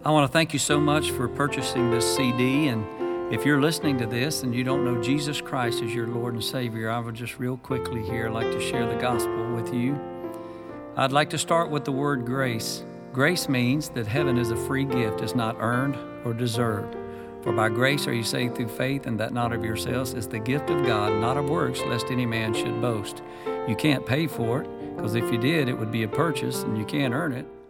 I want to thank you so much for purchasing this CD. And if you're listening to this and you don't know Jesus Christ as your Lord and Savior, I would just real quickly here like to share the gospel with you. I'd like to start with the word grace. Grace means that heaven is a free gift. It's not earned or deserved. For by grace are you saved through faith, and that not of yourselves. Is the gift of God, not of works, lest any man should boast. You can't pay for it, because if you did, it would be a purchase, and you can't earn it.